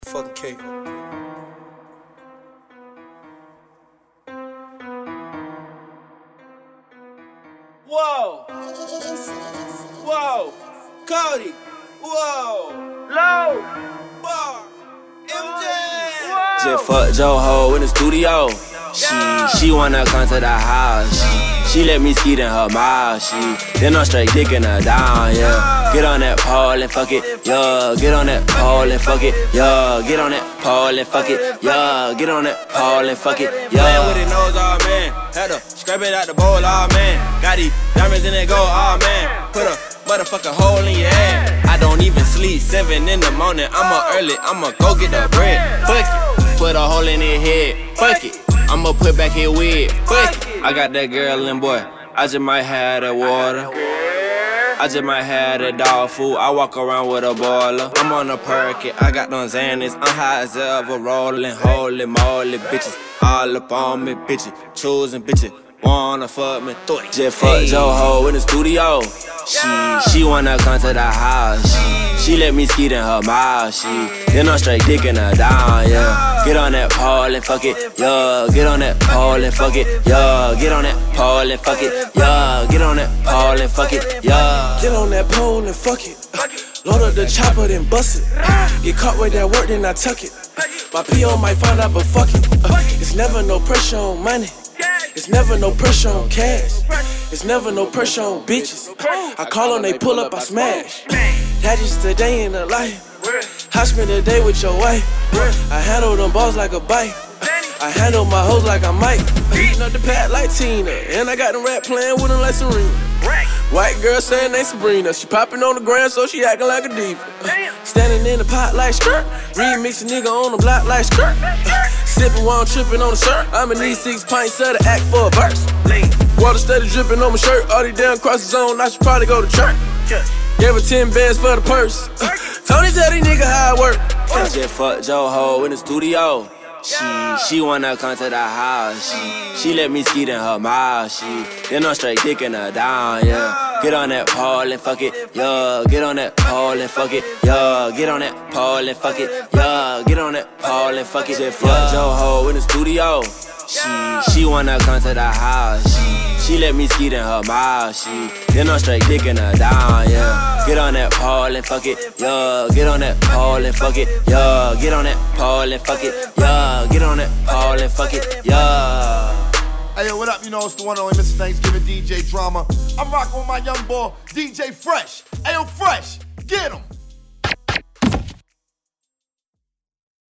Fucking cake. Whoa. Whoa. Cody. Whoa. Low. Bar. MJ. Whoa. Just fucked your hoe in the studio. She wanna come to the house. She let me skeet in her mouth. Then I'm straight dicking her down, yeah. Get on that pole and fuck it, yeah. Get on that pole and fuck it, yeah. Get on that pole and fuck it, yeah. Get on that pole and fuck it, yeah. Playing with his nose, oh man. Had to scrape it out the bowl, oh man. Got these diamonds in that gold, oh man. Put a motherfucking hole in your head. I don't even sleep, 7 in the morning. I'm up early, I'ma go get the bread. Fuck it, put a hole in his head. Fuck it, I'ma put back his wig. Fuck it. I got that girl and boy, I just might have that water. I just might have that dog food. I walk around with a boiler. I'm on a perky, I got them Xanax. I'm high as ever, rolling, holy moly, bitches all up on me, bitches choosing bitches. Wanna fuck me, throw it. Just fucked your hoe in the studio. She wanna come to the house. She let me skeet in her mouth. Then I'm straight dicking her down, yeah. Get on that pole and fuck it, yeah. Get on that pole and fuck it, yeah. Get on that pole and fuck it, yeah. Get on that pole and fuck it, yeah. Get on that pole and fuck it. Load up the chopper, then bust it. Get caught with that work, then I tuck it. My P.O. might find out, but fuck it. It's never no pressure on money. It's never no pressure on cash. It's never no pressure on bitches. I call on, they pull up, I smash. That just a day in the life. I spend a day with your wife. I handle them balls like a bite. I handle my hoes like I might. Beating up the pad like Tina. And I got them rap playing with them like Serena. White girl saying they Sabrina. She popping on the ground, so she acting like a diva. Standing in the pot like skirt. Remix a nigga on the block like skirt. Sipping while I'm tripping on the shirt. I'ma need 6 pints of the act for a verse. Water steady dripping on my shirt. All these damn crosses on, I should probably go to church. Gave her 10 bands for the purse. Tony tell these niggas how I work. Just fucked your hoe in the studio. She wanna come to the house. She let me skeet in her mouth. Then I'm straight dicking her down, yeah. Get on that pole and fuck it, yeah. Get on that pole and fuck it, yeah. Get on that pole and fuck it, yeah. Get on that pole and fuck it. Just fucked your hoe in the studio. She wanna come to the house. She let me skeet in her mouth. Then I'm straight dicking her down, yeah. Get on that pole and fuck it, yeah. Get on that pole and fuck it, yeah. Get on that pole and fuck it, yeah. Get on that pole and fuck it, yeah. Hey yo, what up? You know it's the one and only Mr. Thanksgiving DJ Drama. I'm rocking with my young boy DJ Fresh. Hey yo, Fresh, get him.